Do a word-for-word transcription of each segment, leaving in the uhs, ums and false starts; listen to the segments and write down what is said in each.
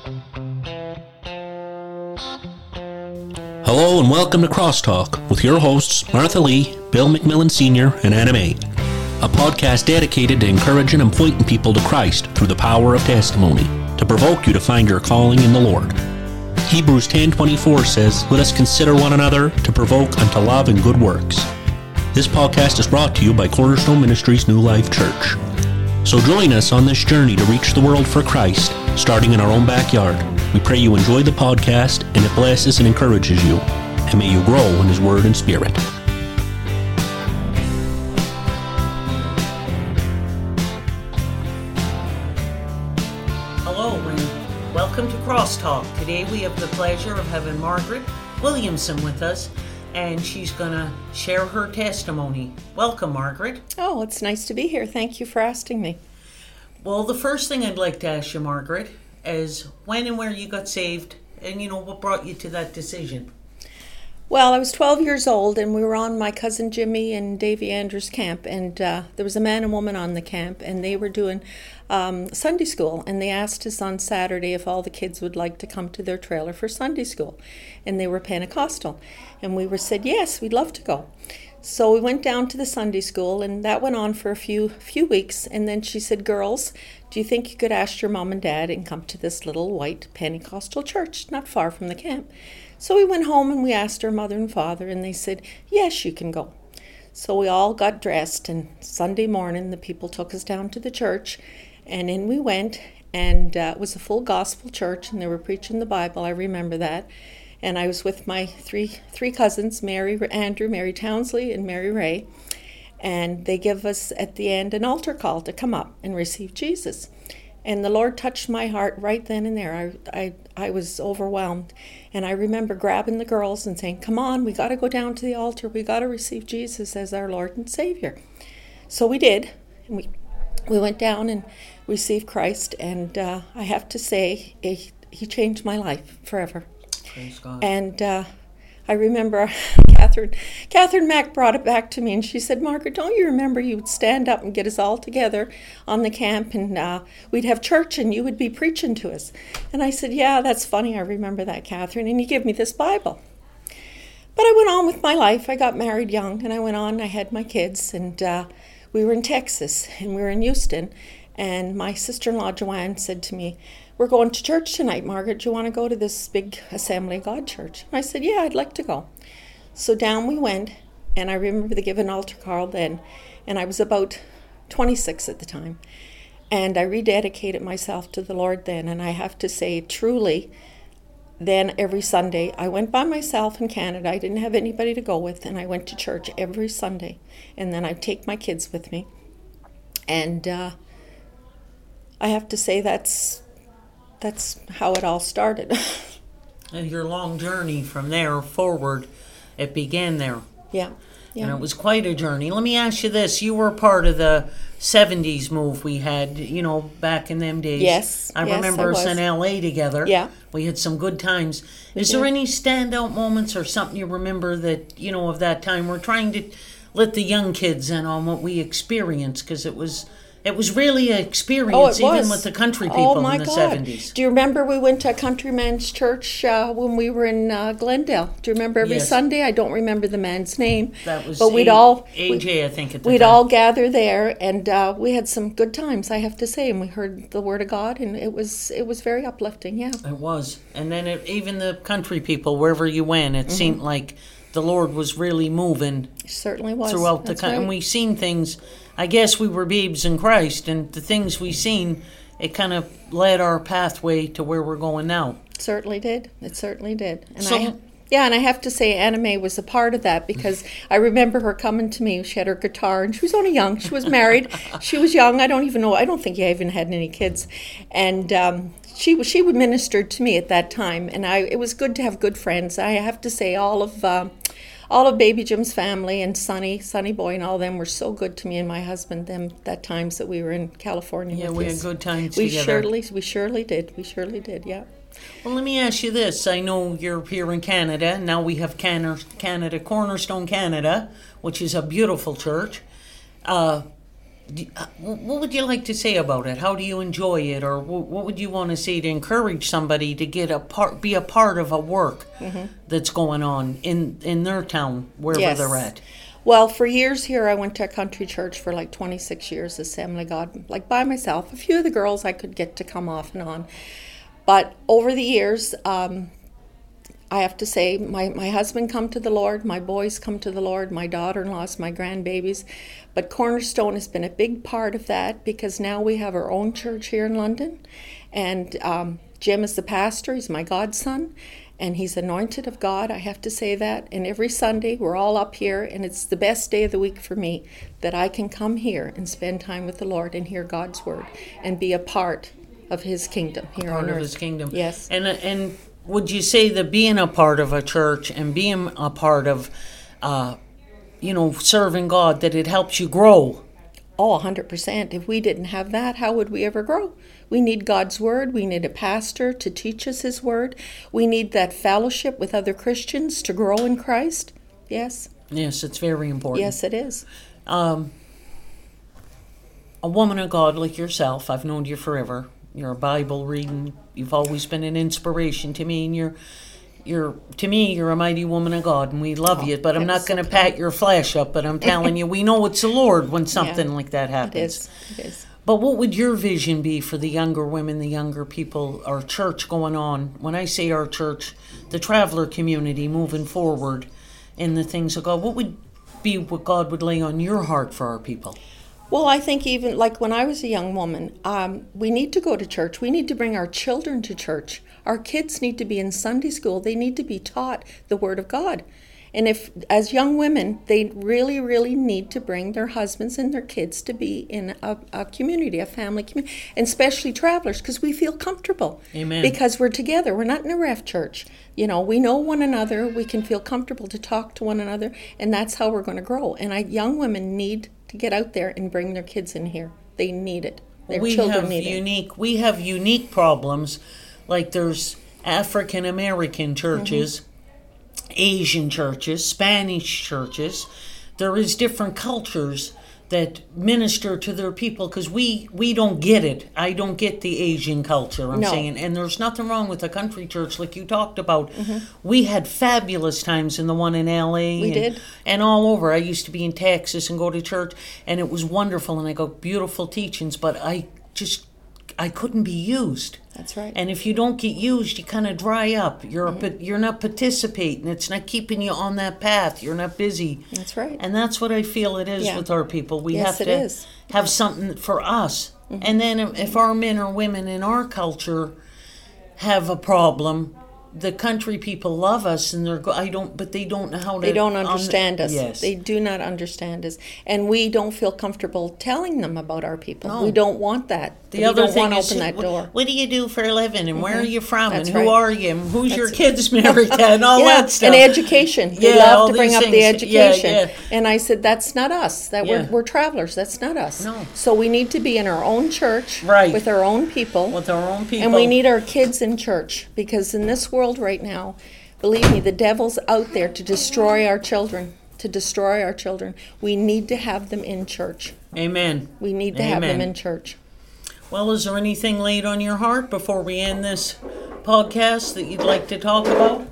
Hello and welcome to Crosstalk with your hosts Martha Lee, Bill McMillan Senior and Anna May, a podcast dedicated to encouraging and pointing people to Christ through the power of testimony, to provoke you to find your calling in the Lord. Hebrews ten twenty-four says, "Let us consider one another to provoke unto love and good works." This podcast is brought to you by Cornerstone Ministries New Life Church. So join us on this journey to reach the world for Christ, starting in our own backyard. We pray you enjoy the podcast and it blesses and encourages you. And may you grow in His Word and Spirit. Hello and welcome to Crosstalk. Today we have the pleasure of having Margaret Williamson with us, and she's going to share her testimony. Welcome, Margaret. Oh, it's nice to be here. Thank you for asking me. Well, the first thing I'd like to ask you, Margaret, is when and where you got saved, and you know what brought you to that decision. Well, I was twelve years old, and we were on my cousin Jimmy and Davy Andrews camp, and uh, there was a man and woman on the camp, and they were doing um, Sunday school, and they asked us on Saturday if all the kids would like to come to their trailer for Sunday school, and they were Pentecostal, and we were said yes, we'd love to go. So we went down to the Sunday school, and that went on for a few few weeks, and then she said, "Girls, do you think you could ask your mom and dad and come to this little white Pentecostal church not far from the camp?" So we went home and we asked our mother and father, and they said, "Yes, you can go." So we all got dressed, and Sunday morning the people took us down to the church, and in we went, and uh, it was a full gospel church, and they were preaching the Bible. I remember that. And I was with my three three cousins, Mary, Andrew, Mary Townsley, and Mary Ray. And they give us at the end an altar call to come up and receive Jesus. And the Lord touched my heart right then and there. I, I, I was overwhelmed. And I remember grabbing the girls and saying, "Come on, we got to go down to the altar. We got to receive Jesus as our Lord and Savior." So we did. And we, we went down and received Christ. And uh, I have to say, he, he changed my life forever. Praise God. And uh, I remember Catherine, Catherine Mack brought it back to me, and she said, "Margaret, don't you remember you would stand up and get us all together on the camp, and uh, we'd have church, and you would be preaching to us?" And I said, "Yeah, that's funny. I remember that, Catherine. And you give me this Bible." But I went on with my life. I got married young, and I went on. I had my kids, and uh, we were in Texas, and we were in Houston. And my sister-in-law, Joanne, said to me, "We're going to church tonight, Margaret. Do you want to go to this big Assembly of God church?" And I said, "Yeah, I'd like to go." So down we went, and I remember they gave an altar call then, and I was about twenty-six at the time. And I rededicated myself to the Lord then, and I have to say, truly, then every Sunday, I went by myself in Canada. I didn't have anybody to go with, and I went to church every Sunday. And then I'd take my kids with me. And uh, I have to say that's... That's how it all started. And your long journey from there forward, it began there. Yeah, yeah. And it was quite a journey. Let me ask you this. You were part of the seventies move we had, you know, back in them days. Yes, I yes, remember I us was. in L A together. Yeah. We had some good times. We Is did. there any standout moments or something you remember that, you know, of that time? We're trying to let the young kids in on what we experienced, because it was... It was really an experience, Oh, it even was. with the country people Oh, my in the God. seventies. Do you remember we went to a countryman's church uh, when we were in uh, Glendale? Do you remember every Yes. Sunday? I don't remember the man's name. That was but we'd A- all A J, I think, at the We'd time. all gather there, and uh, we had some good times, I have to say. And we heard the Word of God, and it was it was very uplifting. Yeah. It was. And then it, even the country people, wherever you went, it Mm-hmm. seemed like the Lord was really moving It certainly was. throughout the That's country. right. And we seen things, I guess we were babes in Christ, and the things we seen, it kind of led our pathway to where we're going now. It certainly did. It certainly did. And So- I, yeah, and I have to say Anna Mae was a part of that, because I remember her coming to me. She had her guitar, and she was only young. She was married. She was young. I don't even know. I don't think I even had any kids. And um, she was she ministered to me at that time, and I it was good to have good friends. I have to say all of um, all of Baby Jim's family and Sonny, Sonny Boy, and all them were so good to me and my husband. Them that times that we were in California. Yeah, with we this. had good times We together. surely we surely did. We surely did. Yeah. Well, let me ask you this. I know you're here in Canada, and now we have Canada, Canada Cornerstone Canada, which is a beautiful church. Uh, what would you like to say about it? How do you enjoy it, or what would you want to say to encourage somebody to get a part, be a part of a work mm-hmm. that's going on in in their town, wherever yes. they're at? Well, for years here, I went to a country church for like twenty-six years, Assembly of God, like by myself. A few of the girls I could get to come off and on. But over the years, um, I have to say, my, my husband come to the Lord, my boys come to the Lord, my daughter-in-laws, my grandbabies. But Cornerstone has been a big part of that, because now we have our own church here in London. And um, Jim is the pastor, he's my godson. And he's anointed of God, I have to say that. And every Sunday, we're all up here, and it's the best day of the week for me, that I can come here and spend time with the Lord and hear God's word and be a part of his kingdom here on earth. Part of his kingdom. Yes. And and would you say that being a part of a church and being a part of, uh, you know, serving God, that it helps you grow? Oh, one hundred percent. If we didn't have that, how would we ever grow? We need God's word. We need a pastor to teach us his word. We need that fellowship with other Christians to grow in Christ. Yes. Yes, it's very important. Yes, it is. Um, a woman of God like yourself, I've known you forever. You're a Bible reading. You've always been an inspiration to me, and you're, you're to me, you're a mighty woman of God, and we love oh, you. But I'm not going to so pat your flesh up. But I'm telling you, we know it's the Lord when something yeah, like that happens. It is. It is. But what would your vision be for the younger women, the younger people, our church going on? When I say our church, the traveler community moving forward in the things of God, what would be what God would lay on your heart for our people? Well, I think even like when I was a young woman, um, we need to go to church. We need to bring our children to church. Our kids need to be in Sunday school. They need to be taught the Word of God. And if, as young women, they really, really need to bring their husbands and their kids to be in a, a community, a family community, and especially travelers, because we feel comfortable. Amen. Because we're together. We're not in a ref church. You know, we know one another. We can feel comfortable to talk to one another, and that's how we're going to grow. And I, young women need to get out there and bring their kids in here. They need it. Their we children have need unique, it. We have unique problems, like there's African American churches, mm-hmm. Asian churches, Spanish churches. There is different cultures that minister to their people, because we, we don't get it. I don't get the Asian culture, I'm no. saying. And there's nothing wrong with a country church like you talked about. Mm-hmm. We had fabulous times in the one in L A. We and, did. And all over. I used to be in Texas and go to church, and it was wonderful, and I got beautiful teachings, but I just, I couldn't be used. That's right. And if you don't get used, you kind of dry up. You're mm-hmm. a, you're not participating. It's not keeping you on that path. You're not busy. That's right. And that's what I feel it is yeah. with our people. We yes, have it to is. have something for us. Mm-hmm. And then if our men or women in our culture have a problem, the country people love us, and they're go- I don't, but they don't know how to. They don't understand um, us. Yes. They do not understand us, and we don't feel comfortable telling them about our people. No. We don't want that. The we other don't thing want to is, open that what, door. What do you do for a living, and mm-hmm. where are you from, That's and right. who are you, and who's That's your kids married to, and all yeah. that stuff. And education. They yeah, love to bring up things. the education. Yeah, yeah. And I said, that's not us. That yeah. we're, we're travelers. That's not us. No. So we need to be in our own church, right. with our own people, with our own people, and we need our kids in church, because in this world right now, believe me, the devil's out there to destroy our children, to destroy our children. We need to have them in church. Amen. We need to Amen. have them in church. Well, is there anything laid on your heart before we end this podcast that you'd like to talk about?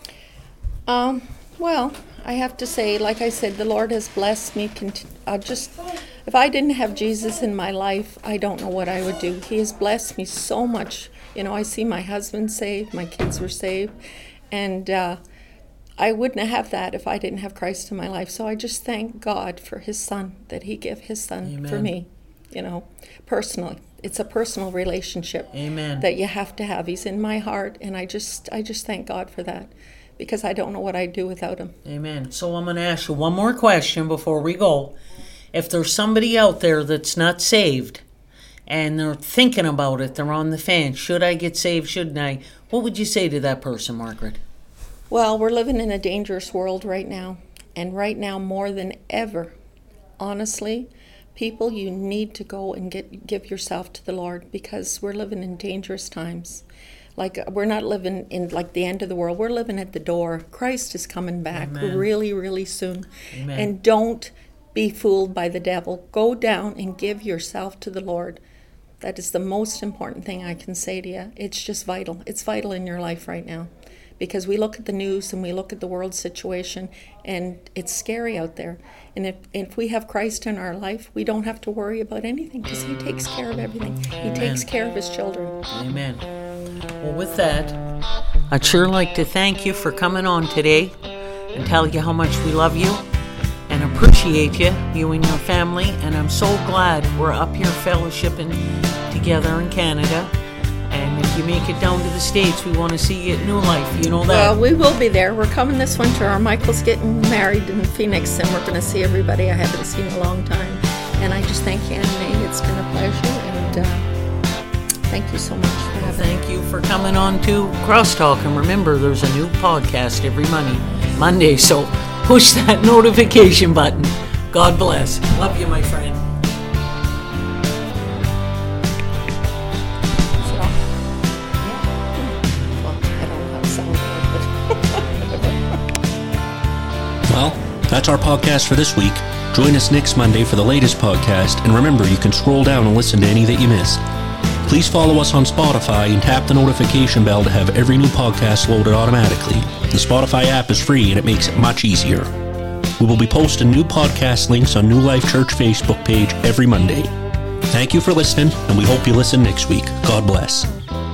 Um, well, I have to say, like I said, the Lord has blessed me. Cont- uh, just, if I didn't have Jesus in my life, I don't know what I would do. He has blessed me so much. You know, I see my husband saved, my kids were saved, and uh, I wouldn't have that if I didn't have Christ in my life. So I just thank God for his son, that he gave his son Amen. For me, you know, personally. It's a personal relationship Amen. That you have to have. He's in my heart, and I just I just thank God for that, because I don't know what I'd do without him. Amen. So I'm going to ask you one more question before we go. If there's somebody out there that's not saved and they're thinking about it, they're on the fence, should I get saved, shouldn't I? What would you say to that person, Margaret? Well, we're living in a dangerous world right now, and right now more than ever, honestly, people, you need to go and get give yourself to the Lord, because we're living in dangerous times. Like, we're not living in like the end of the world. We're living at the door. Christ is coming back. Amen. Really, really soon. Amen. And don't be fooled by the devil. Go down and give yourself to the Lord. That is the most important thing I can say to you. It's just vital. It's vital in your life right now. Because we look at the news and we look at the world situation, and it's scary out there. And if, if we have Christ in our life, we don't have to worry about anything, because he takes care of everything. He Amen. takes care of his children. Amen. Well, with that, I'd sure like to thank you for coming on today and tell you how much we love you and appreciate you, you and your family. And I'm so glad we're up here fellowshipping together in Canada. And if you make it down to the States, we want to see you at New Life. You know that? Well, we will be there. We're coming this winter. Our Michael's getting married in Phoenix, and we're going to see everybody I haven't seen in a long time. And I just thank you, Anne May. It's been a pleasure, and uh, thank you so much for Well, having thank you for coming on to Crosstalk. And remember, there's a new podcast every Monday, Monday, so push that notification button. God bless. Love you, my friend. Well, that's our podcast for this week. Join us next Monday for the latest podcast, and remember, you can scroll down and listen to any that you missed. Please follow us on Spotify and tap the notification bell to have every new podcast loaded automatically. The Spotify app is free and it makes it much easier. We will be posting new podcast links on New Life Church Facebook page every Monday. Thank you for listening, and we hope you listen next week. God bless.